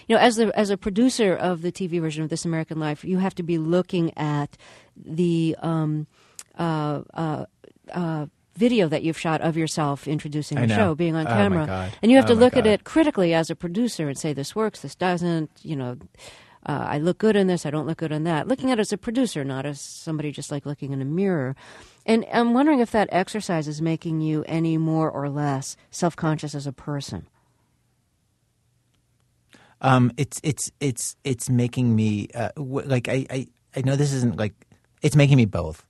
as a producer of the TV version of This American Life, you have to be looking at the video that you've shot of yourself introducing the show, being on camera. My God. And you have to look at it critically as a producer and say, this works, this doesn't, I look good in this, I don't look good in that. Looking at it as a producer, not as somebody just like looking in a mirror. And I'm wondering if that exercise is making you any more or less self-conscious as a person. It's making me I know this isn't like, it's making me both.